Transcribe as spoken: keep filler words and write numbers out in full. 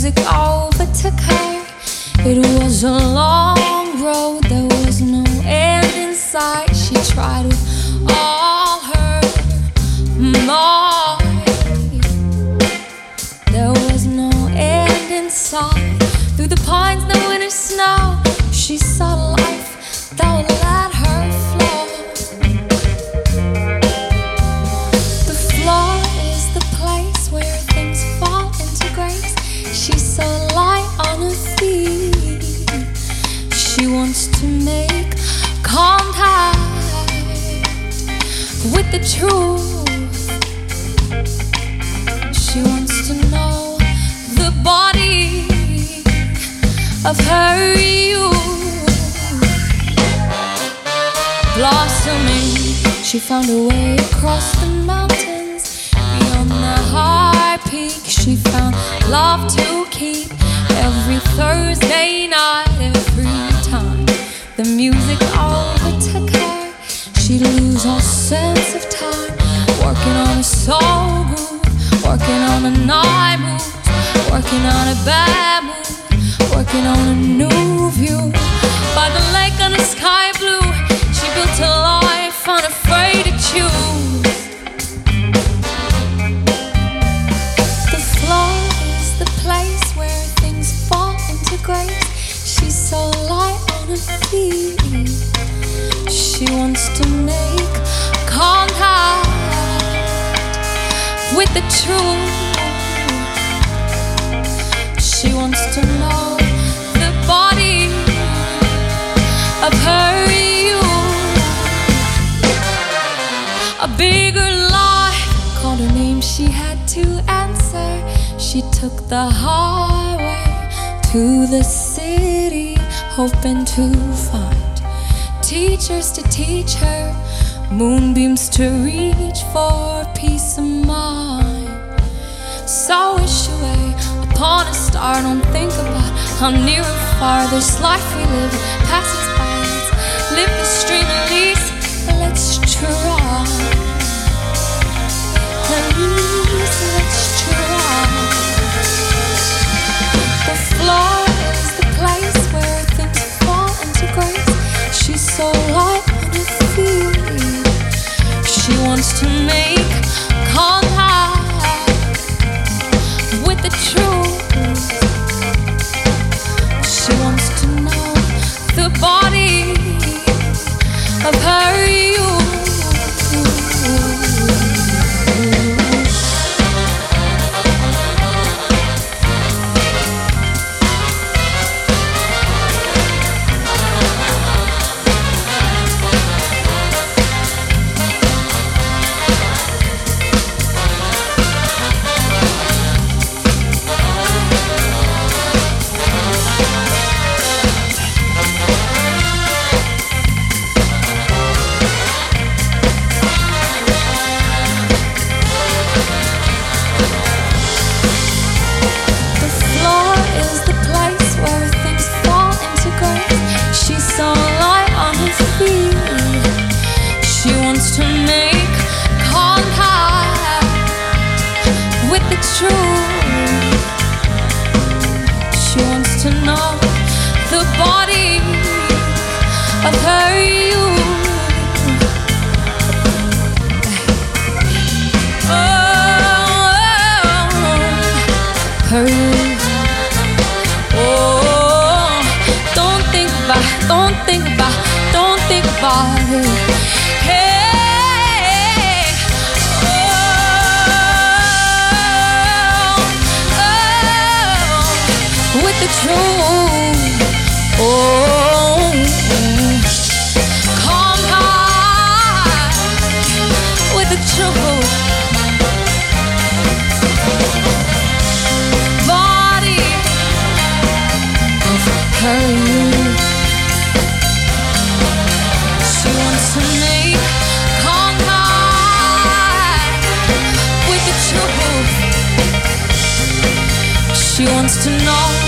music overtook her. It was a long road, there was no end in sight. She tried with all her might. There was no end in sight. Through the pines, the winter snow, she saw life that would let her flow. The floor is the place where things fall into grace. She's so light on her feet. She wants to make contact with the truth. She wants to know the body of her youth. Blossoming, she found a way across the mountains. Beyond the high peak, she found love to keep. Every Thursday night, every time the music overtook her, she'd lose all sense of time. Working on a soul groove, working on a night move, working on a bad move, working on a new view. By the lake on the sky blue, she built a life unafraid to choose. The floor is the place where things fall into grace. She's so light on her feet. She wants to make contact with the truth. She wants to know the body of her youth. A bigger life called her name, she had to answer. She took the highway to the city, hoping to find teachers to teach her, moonbeams to reach for peace of mind. So wish away upon a star, don't think about how near or far this life we live passes by. Let's live this dream at least, let's try. At least let's try. The floor is the place where things fall into grace. She's so light on her feet. She wants to make contact with the truth. She wants to know the body of her youth. She wants to know the body of her youth. Oh, her youth. Oh, don't think about, don't think about, don't think about it. The truth, oh, come high with the truth, body of her youth. She wants to make contact with the truth. She wants to know